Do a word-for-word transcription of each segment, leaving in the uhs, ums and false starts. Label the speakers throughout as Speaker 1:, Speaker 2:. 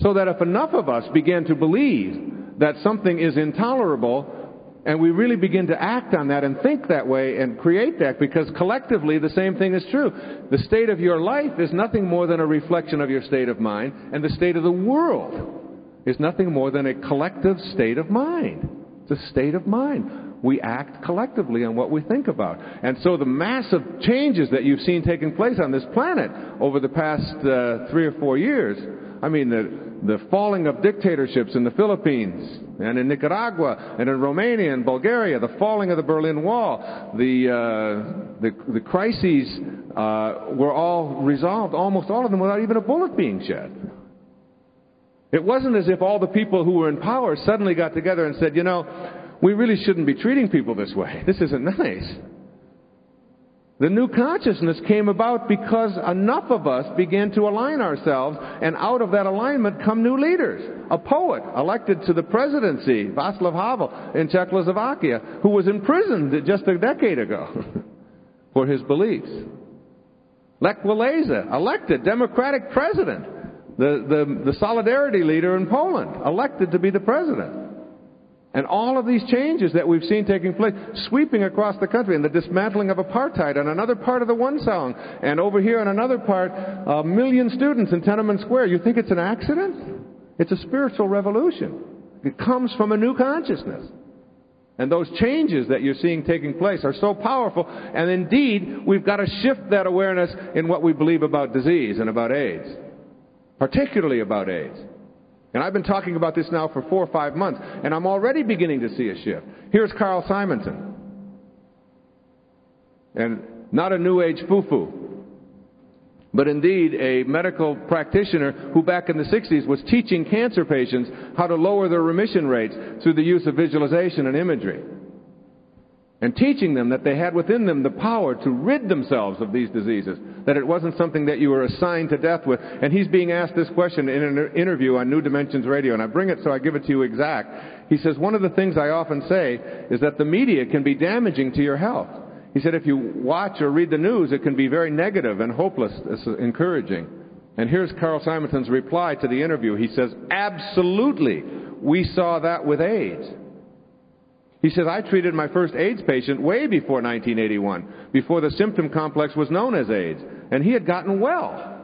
Speaker 1: So that if enough of us begin to believe that something is intolerable, and we really begin to act on that and think that way and create that, because collectively the same thing is true. The state of your life is nothing more than a reflection of your state of mind, and the state of the world is nothing more than a collective state of mind. It's a state of mind. We act collectively on what we think about. And so the massive changes that you've seen taking place on this planet over the past uh, three or four years, I mean, the, the falling of dictatorships in the Philippines and in Nicaragua and in Romania and Bulgaria, the falling of the Berlin Wall, the, uh, the, the crises uh, were all resolved, almost all of them, without even a bullet being shed. It wasn't as if all the people who were in power suddenly got together and said, you know, we really shouldn't be treating people this way. This isn't nice. The new consciousness came about because enough of us began to align ourselves, and out of that alignment come new leaders. A poet elected to the presidency, Václav Havel in Czechoslovakia, who was imprisoned just a decade ago for his beliefs. Lech Walesa, elected Democratic president. The, the, the Solidarity leader in Poland, elected to be the president. And all of these changes that we've seen taking place, sweeping across the country, and the dismantling of apartheid on another part of the One Song, and over here on another part, a million students in Tiananmen Square. You think it's an accident? It's a spiritual revolution. It comes from a new consciousness. And those changes that you're seeing taking place are so powerful, and indeed, we've got to shift that awareness in what we believe about disease and about AIDS. Particularly about AIDS. And I've been talking about this now for four or five months, and I'm already beginning to see a shift. Here's Carl Simonton. And not a New Age foo-foo, but indeed a medical practitioner who back in the sixties was teaching cancer patients how to lower their remission rates through the use of visualization and imagery. And teaching them that they had within them the power to rid themselves of these diseases, that it wasn't something that you were assigned to death with. And he's being asked this question in an interview on New Dimensions Radio, and I bring it so I give it to you exact. He says, one of the things I often say is that the media can be damaging to your health. He said, if you watch or read the news, it can be very negative and hopeless, encouraging. And here's Carl Simonton's reply to the interview. He says, absolutely, we saw that with AIDS. He says, I treated my first AIDS patient way before nineteen eighty-one, before the symptom complex was known as AIDS, and he had gotten well.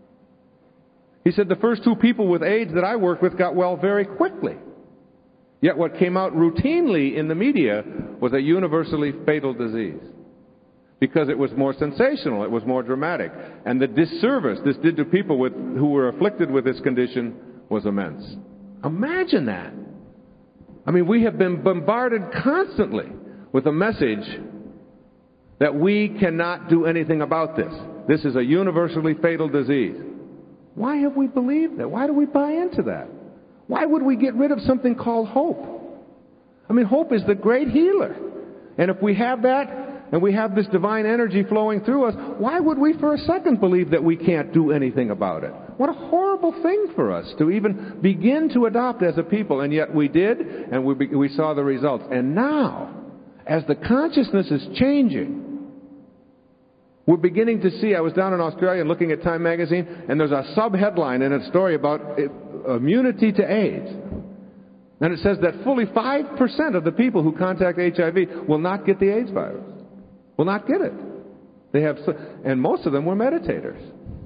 Speaker 1: He said, the first two people with AIDS that I worked with got well very quickly. Yet what came out routinely in the media was a universally fatal disease. Because it was more sensational, it was more dramatic. And the disservice this did to people with, who were afflicted with this condition was immense. Imagine that. I mean, we have been bombarded constantly with a message that we cannot do anything about this. This is a universally fatal disease. Why have we believed that? Why do we buy into that? Why would we get rid of something called hope? I mean, hope is the great healer. And if we have that, and we have this divine energy flowing through us, why would we for a second believe that we can't do anything about it? What a horrible thing for us to even begin to adopt as a people. And yet we did, and we, we saw the results. And now, as the consciousness is changing, we're beginning to see, I was down in Australia and looking at Time magazine, and there's a sub-headline in a story about immunity to AIDS. And it says that fully five percent of the people who contact H I V will not get the AIDS virus. Will not get it. They have, and most of them were meditators.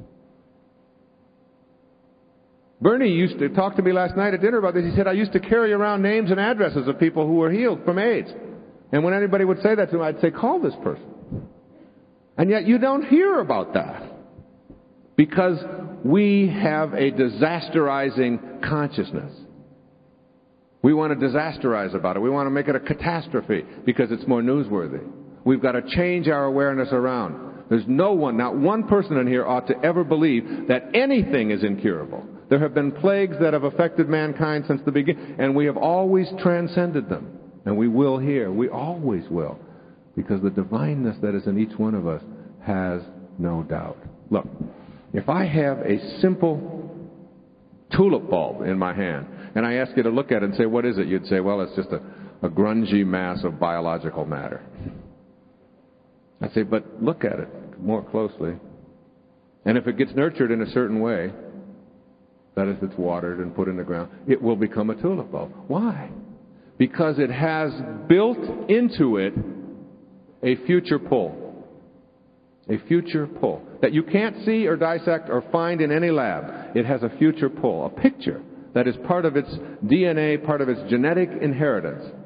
Speaker 1: Bernie used to talk to me last night at dinner about this. He said, I used to carry around names and addresses of people who were healed from AIDS. And when anybody would say that to him, I'd say, call this person. And yet you don't hear about that. Because we have a disasterizing consciousness. We want to disasterize about it. We want to make it a catastrophe because it's more newsworthy. We've got to change our awareness around. There's no one, not one person in here ought to ever believe that anything is incurable. There have been plagues that have affected mankind since the beginning, and we have always transcended them. And we will here. We always will. Because the divineness that is in each one of us has no doubt. Look, if I have a simple tulip bulb in my hand, and I ask you to look at it and say, what is it? You'd say, well, it's just a, a grungy mass of biological matter. I say, but look at it more closely. And if it gets nurtured in a certain way, that is, it's watered and put in the ground, it will become a tulip bulb. Why? Because it has built into it a future pull. A future pull that you can't see or dissect or find in any lab. It has a future pull, a picture that is part of its D N A, part of its genetic inheritance.